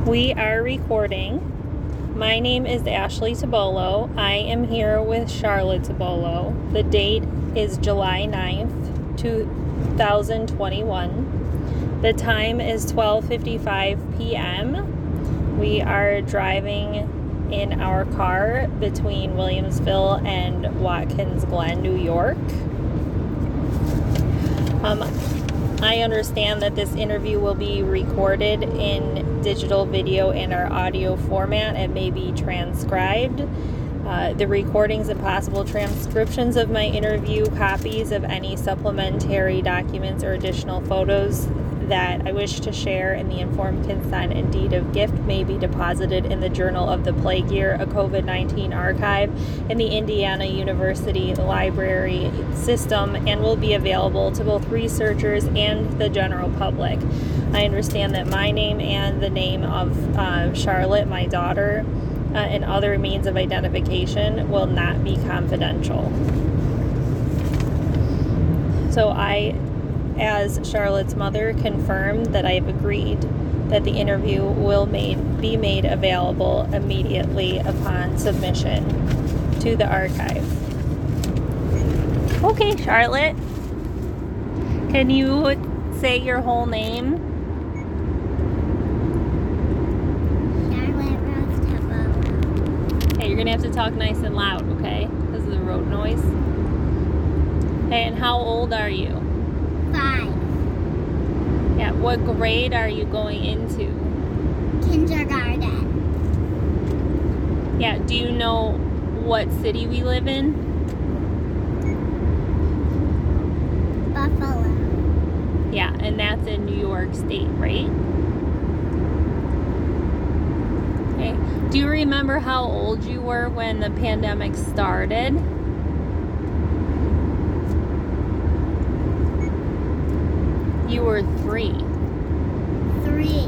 We are recording. My name is Ashley Tabolo. I am here with Charlotte Tabolo. The date is July 9th, 2021. The time is 12:55 p.m. We are driving in our car between Williamsville and Watkins Glen, New York. I understand that this interview will be recorded in digital video and our audio format and may be transcribed. The recordings and possible transcriptions of my interview, copies of any supplementary documents or additional photos that I wish to share, and the informed consent and deed of gift may be deposited in the Journal of the Plague Year, a COVID-19 archive in the Indiana University Library System, and will be available to both researchers and the general public. I understand that my name and the name of Charlotte, my daughter, and other means of identification will not be confidential. So I, as Charlotte's mother, confirm that I have agreed that the interview will be made available immediately upon submission to the archive. Okay, Charlotte, can you say your whole name? Charlotte Rose Tabolo. Hey, you're gonna have to talk nice and loud, okay? Because of the road noise. Hey, and how old are you? 5. Yeah, what grade are you going into? Kindergarten. Yeah, do you know what city we live in? Buffalo. Yeah, and that's in New York State, right? Okay. Do you remember how old you were when the pandemic started? You were 3. 3.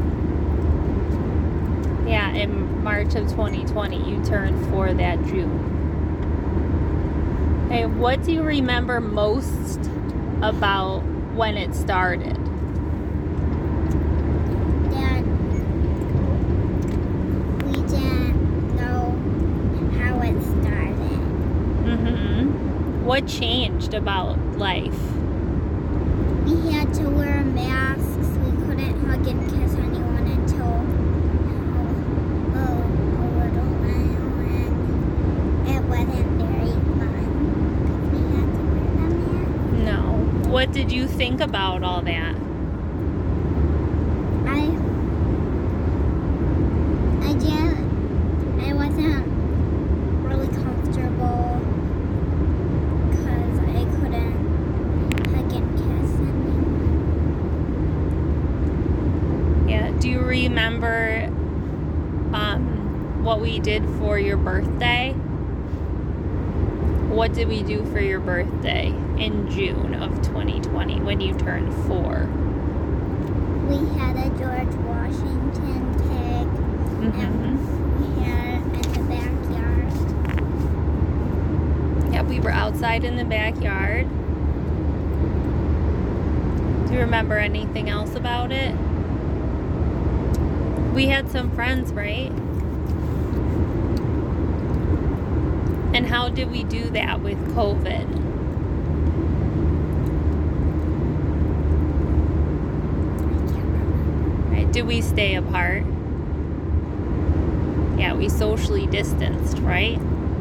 Yeah, in March of 2020, you turned 4 that June. Okay, what do you remember most about when it started? Dad, we didn't know how it started. What changed about life? We had to wear masks. We couldn't hug and kiss anyone until a little while, and it wasn't very fun because we had to wear the mask. No. What did you think about all that? I wasn't really comfortable because I couldn't hug and kiss anyone. Yeah. Do you remember what we did for your birthday? What did we do for your birthday in June of 2020 when you turned 4? We had a George Washington cake, and we had it in the backyard. Yeah, we were outside in the backyard. Do you remember anything else about it? We had some friends, right? And how did we do that with COVID? Right, did we stay apart? Yeah, we socially distanced, right?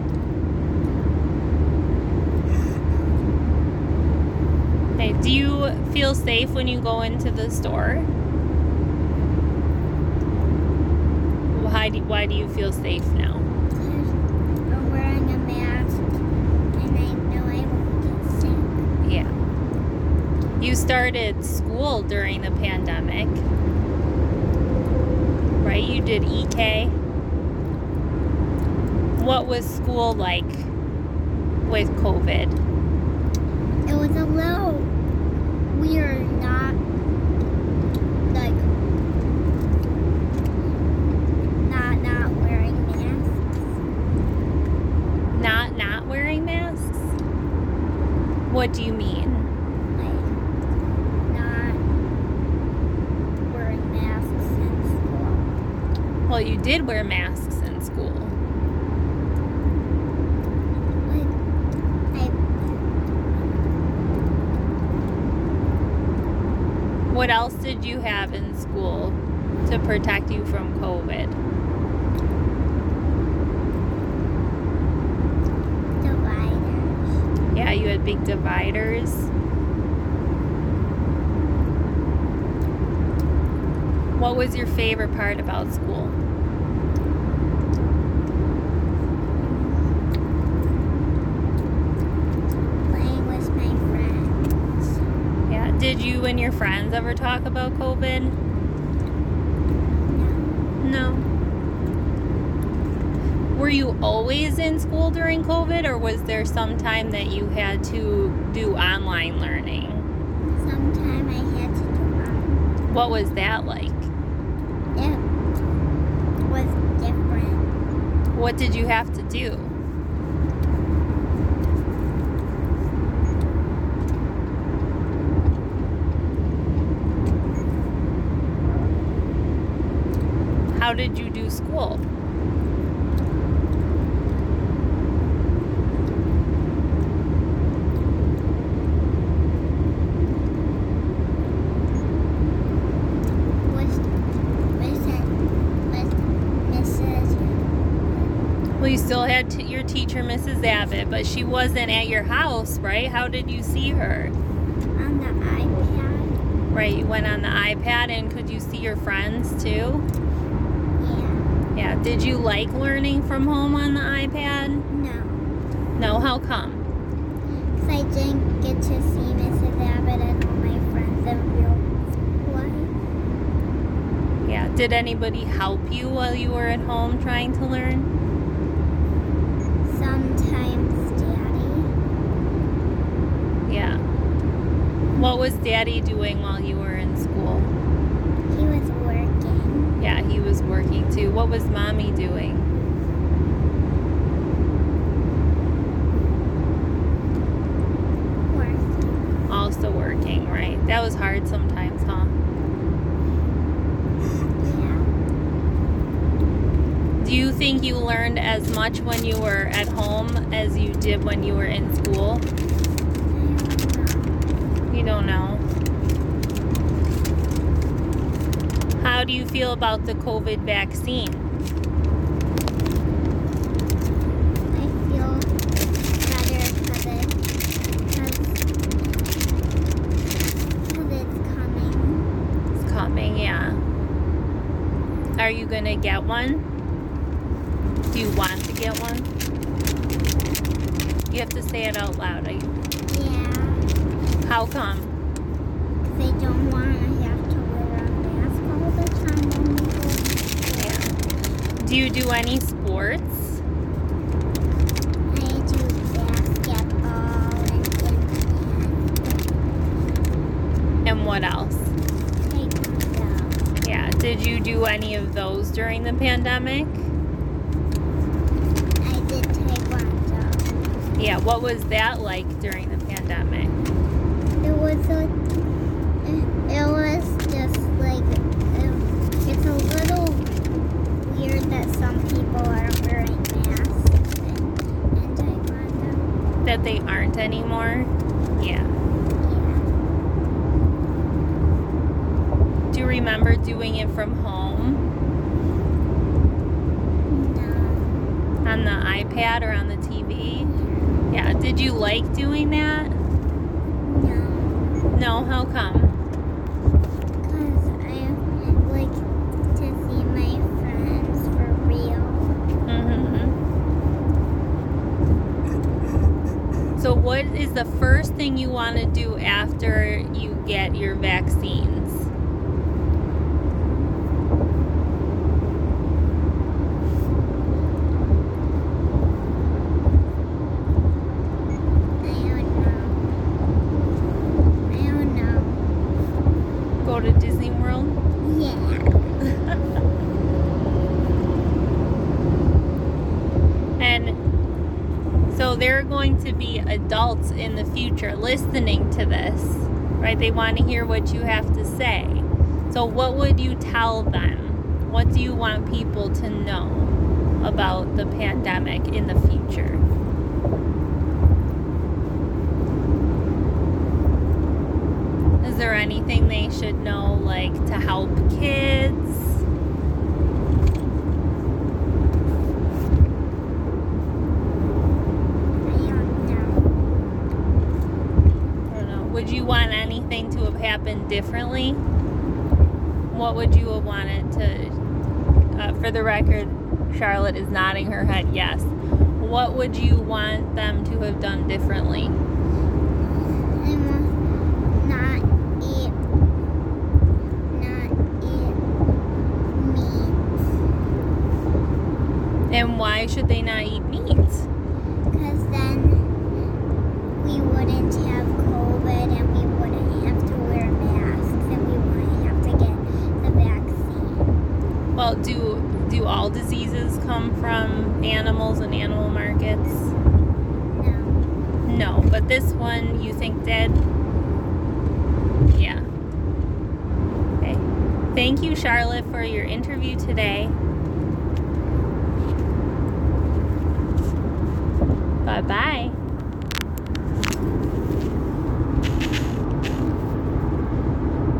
Okay, do you feel safe when you go into the store? Why do you feel safe now? I'm wearing a mask, and I know I won't get sick. Yeah. You started school during the pandemic, right? You did EK. What was school like with COVID? It was a little weird, not wearing masks. Not wearing masks? What do you mean? Like, not wearing masks in school. Well, you did wear masks in school. What else did you have in school to protect you from COVID? Dividers. Yeah, you had big dividers. What was your favorite part about school? Playing with my friends. Yeah, did you and your friends ever talk about COVID? No. No. Were you always in school during COVID, or was there some time that you had to do online learning? Sometime I had to do one. What was that like? It was different. What did you have to do? How did you do school? With Mrs. Well, you still had your teacher, Mrs. Abbott, but she wasn't at your house, right? How did you see her? On the iPad. Right, you went on the iPad, and could you see your friends too? Yeah. Yeah, did you like learning from home on the iPad? No. No, how come? Because I didn't get to see Mrs. Abbott and all my friends in real life. Yeah, did anybody help you while you were at home trying to learn? Sometimes Daddy. Yeah. What was Daddy doing while you were in school? He was working. Yeah, he was working too. What was Mommy doing? Working. Also working, right? That was hard sometimes, huh? Yeah. Do you think you learned as much when you were at home as you did when you were in school? You don't know. How do you feel about the COVID vaccine? I feel better because it's coming. It's coming, yeah. Are you gonna get one? Do you want to get one? You have to say it out loud. Yeah. How come? They don't want to have to wear a mask all the time when we go to school. Yeah. Do you do any sports? I do basketball and gymnastics. And what else? Taekwondo. Yeah. Did you do any of those during the pandemic? I did taekwondo. Yeah. What was that like during the pandemic? It was just like it's a little weird that some people are wearing masks in taekwondo. That they aren't anymore? Yeah. Do you remember doing it from home? No. On the iPad or on the TV? Yeah. Did you like doing that? No. No, how come? Because I like to see my friends for real. So what is the first thing you want to do after you get your vaccines? I don't know. Go to Disney World? Yeah. And so there are going to be adults in the future listening to this, right? They want to hear what you have to say. So what would you tell them? What do you want people to know about the pandemic in the future? Is there anything they should know, like to help kids? Would you want anything to have happened differently? What would you have wanted to, for the record, Charlotte is nodding her head yes. What would you want them to have done differently? Not eat meat. And why should they not eat meat? Because then we wouldn't have COVID and we wouldn't have to wear masks and we wouldn't have to get the vaccine. Well, do all diseases come from animals and animal markets? No. No, but this one you think did? Yeah. Okay. Thank you, Charlotte, for your interview today. Bye-bye.